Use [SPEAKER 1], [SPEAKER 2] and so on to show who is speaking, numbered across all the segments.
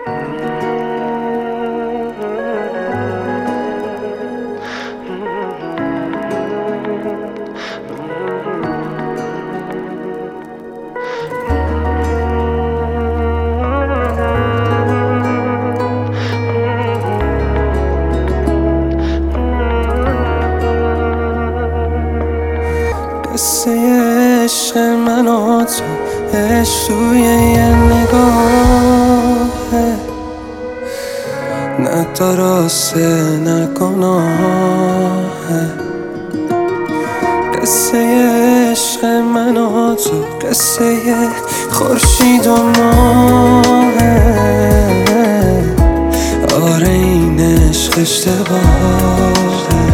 [SPEAKER 1] قصه عشق من و تو عشق توی یه نگاهه، نه درسته نه گناهه. قصه عشق من و تو قصه خورشید و ماهه. آره این عشق اشتباهه.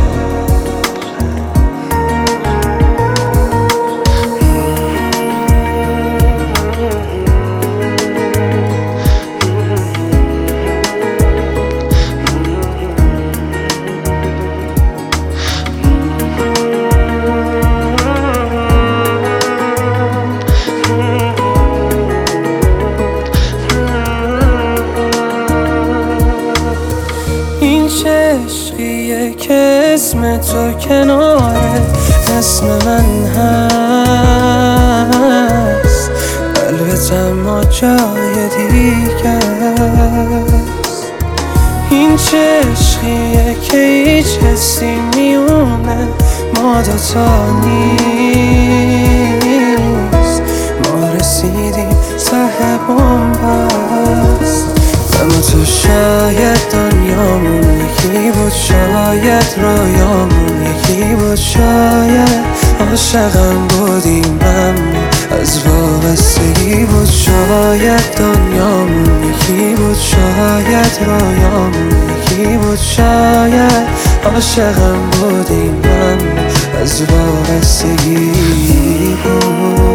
[SPEAKER 1] این چه عشقیه که اسم تو کنار اسم من هست، قلبت اما جای دیگه است. این چه عشقیه که هیچ حسی میونه ما دوتا نیست. ما رسیدیم ته بن‌بست، اما تو شاید دنیامون یکی بود، شاید رویامون یکی بود، شاید عاشقم بودیم اما از وابستگی بود. شاید دنیامون یکی بود، شاید رویامون یکی بود، شاید عاشقم بودیم اما از وابستگی بود.